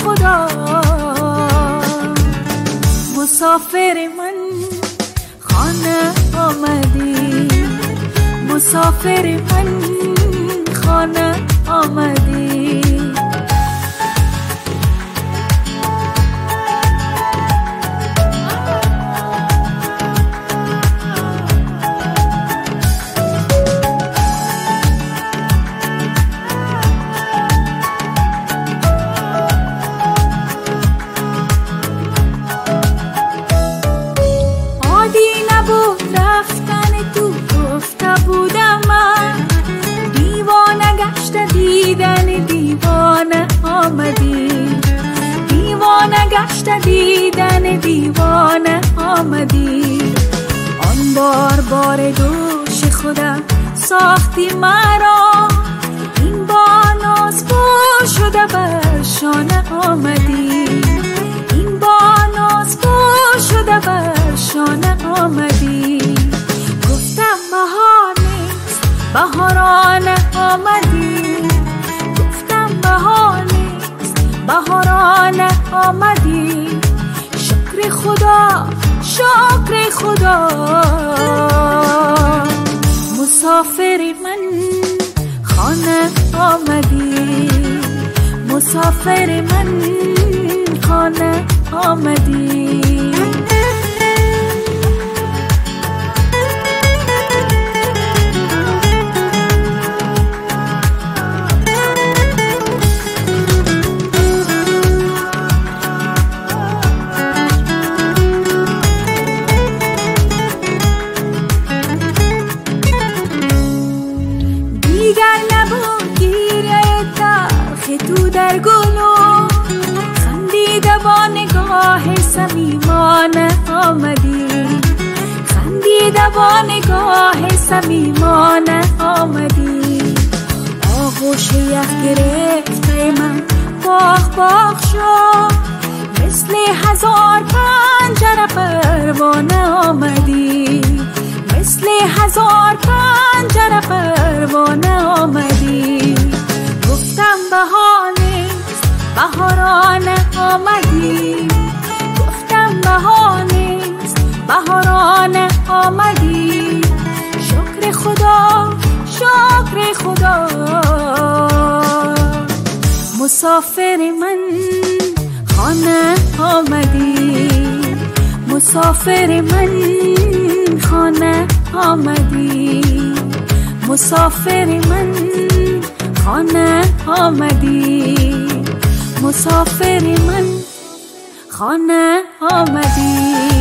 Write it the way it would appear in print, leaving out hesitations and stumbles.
خدا. مسافر من خانه آمدی، مسافر من خانه آمدی. گشت دیدن دیوانه آمدی. آن بار دوش خودم ساختی مرا، این بار نازگو شده بر شانه آمدی. این بار نازگو شده بر شانه آمدی. گفتم بهار نیست بهارانه آمدی، گفتم بهار نیست بهارانه آمدی. شکر خدا شکر خدا. مسافر من خانه آمدی، مسافر من خانه آمدی. تو در گلو خندیده با نگاه صمیمانه آمدی، خندیده با نگاه صمیمانه آمدی. آغوش یخ گرفته من باغ باغ شد، مثل هزار پنجره پروانه آمدی، مثل هزار پنجره پروانه آمدی. گفتم بهار نیست بهارانه آمدی، گفتم بهار نیست بهارانه آمدی. شکر خدا شکر خدا. مسافر من خانه آمدی، مسافر من خانه آمدی. مسافر من خانه آمدی، مسافر من خانه آمدی.